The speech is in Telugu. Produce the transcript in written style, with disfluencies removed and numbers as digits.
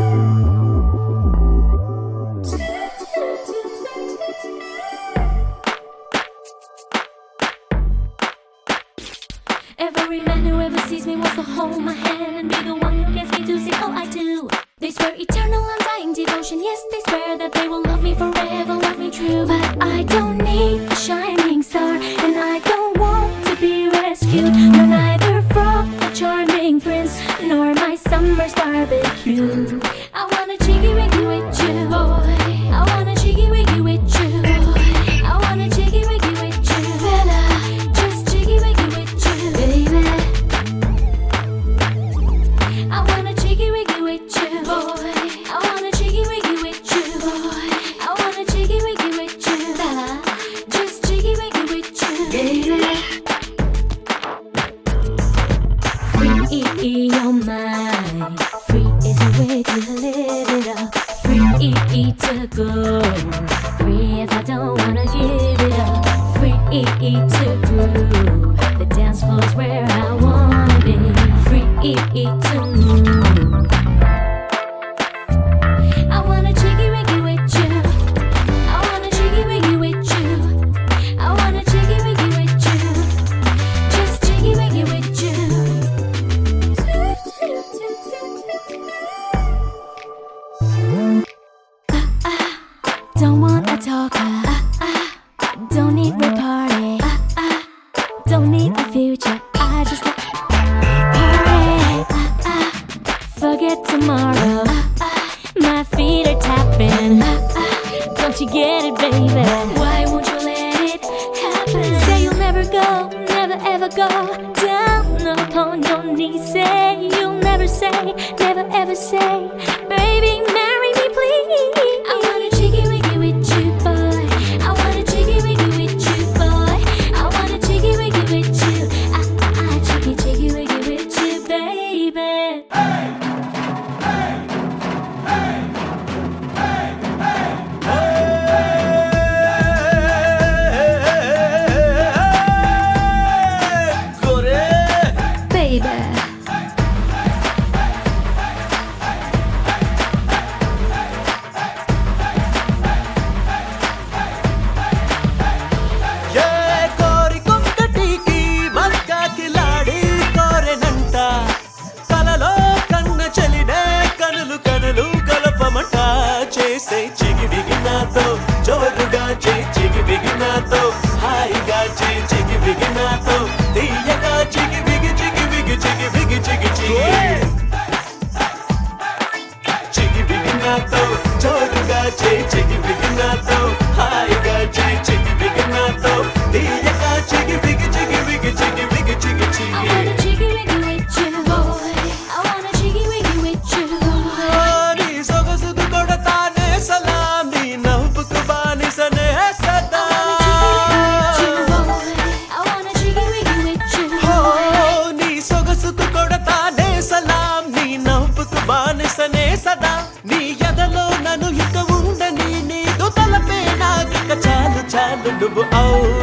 Every man who ever sees me wants to hold my hand and be the one who gets me to see all I do. They swear eternal undying devotion. Yes, they swear that they will love me forever, love me true. But I don't need a shining star, and I don't want to be rescued, nor neither from a charming prince, nor my summer's barbecue. I wanna jiggy wiggy with you, boy. I wanna jiggy wiggy with you, boy. I wanna jiggy wiggy with you, fella. Just jiggy wiggy with you, baby. I wanna jiggy wiggy with you, boy. I wanna jiggy wiggy with you, boy. I wanna jiggy wiggy with you, fella. Just jiggy wiggy with you, baby. Free your mind. Free is a way to live it up. Free to go. Free if I don't wanna give it up. Free to groove. The dance floor's where I wanna be. Free to move. I wanna jiggy wiggy with you. I wanna jiggy wiggy with you. I wanna jiggy wiggy with you. Just jiggy wiggy with you. Don't want a talker. Don't need a party. Don't need a future. I just like party. Forget tomorrow. My feet are tapping. Don't you get it, baby? Why won't you let it happen? Say you'll never go, never ever go down upon your knees. Say you'll never say, never ever say, baby, marry me, please. I wanna jiggy wiggy with you, boy. I wanna jiggy wiggy with you, boy. I wanna jiggy wiggy with you. I jiggy wiggy with you, baby. Baby. చిగి బిగినాతో జోరుగా చిగి బిగినాతో హాయిగా చిగి బిగినాతో తీయగా చిగి బిగి చిగి బిగి చిగి బిగి చిగి చిగి బిగినాతో జోరుగా చిగి బిగినాతో హాయిగా చిగి బిగినాతో తీయగా చిగి బిగి చిగి బిగి చిగి బిగి చిగి చిగి సదా నీ ఎదలో నన్ను ఇక ఉండని నీదు తలపే నాకిక చాలు చాలు నువ్వు